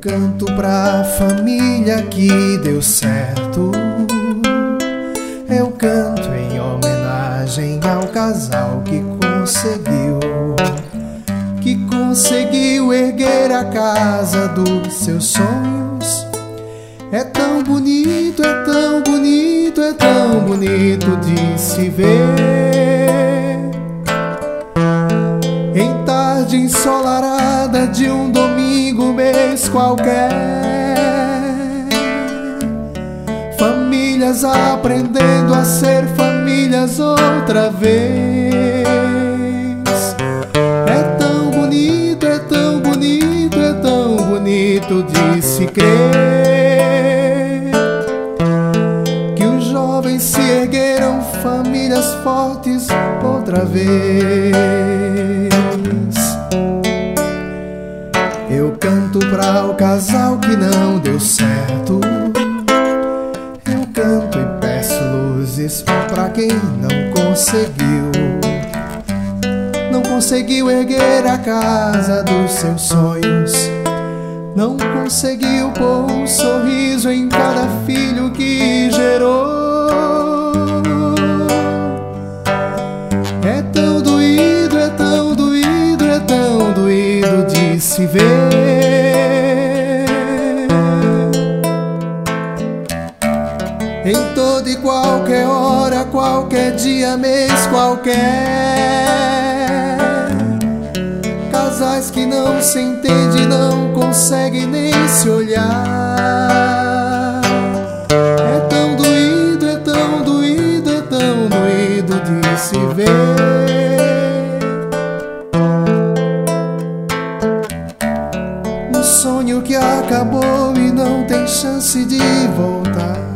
canto pra família que deu certo. Eu canto em homenagem ao casal que conseguiu erguer a casa dos seus sonhos. É tão bonito, é tão bonito, é tão bonito de se ver. Em tarde ensolarada de um domingo, mês qualquer, famílias aprendendo a ser famílias outra vez. É tão bonito, é tão bonito, é tão bonito de se crer que os jovens se ergueram famílias fortes outra vez. Eu canto pra o casal que não deu certo. Eu canto e peço luzes pra quem não conseguiu erguer a casa dos seus sonhos, não conseguiu pôr um sorriso em cada filho que gerou. É tão doído, é tão doído, é tão doído de se ver. Em toda e qualquer hora, qualquer dia, mês qualquer, casais que não se entendem, não conseguem nem se olhar. É tão doído, é tão doído, é tão doído de se ver. Um sonho que acabou e não tem chance de voltar.